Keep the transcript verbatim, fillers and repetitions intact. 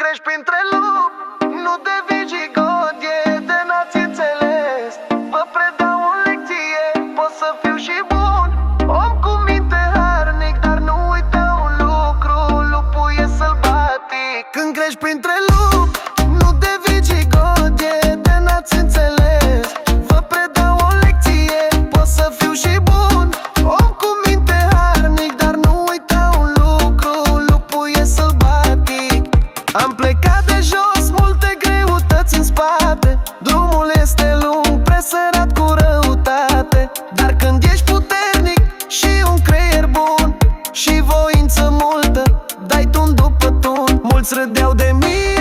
crești printre lupi, nu devii jigot, e de n-ați înțeles. Vă predau o lecție, pot să fiu și bun, om cu minte harnic, dar nu uita un lucru, lupul e sălbatic. Când crești printre lupi, nu devii jigot, e de n-ați înțeles. Vă predau o lecție, pot să fiu și bun, om cu minte harnic, dar nu uita un lucru, lupul e sălbatic. Am plecat de jos, multe greutăți în spate, drumul este lung, presărat cu răutate. Dar când ești puternic și un creier bun și voință multă, dai tun după tun. Mulți râdeau de mine